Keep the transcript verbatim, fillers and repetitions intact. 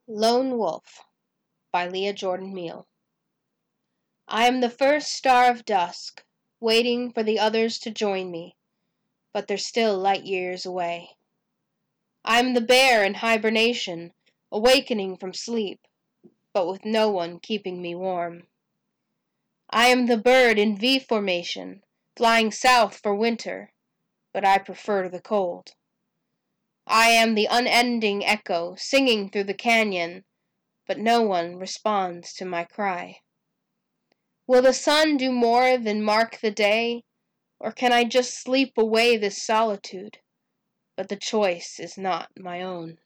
Lone Wolf by Leah Jordan Meal. I am the first star of dusk, waiting for the others to join me, but they're still light years away. I am the bear in hibernation, awakening from sleep, but with no one keeping me warm. I am the bird in V formation, flying south for winter, but I prefer the cold. I am the unending echo, singing through the canyon, but no one responds to my cry. Will the sun do more than mark the day, or can I just sleep away this solitude? But the choice is not my own.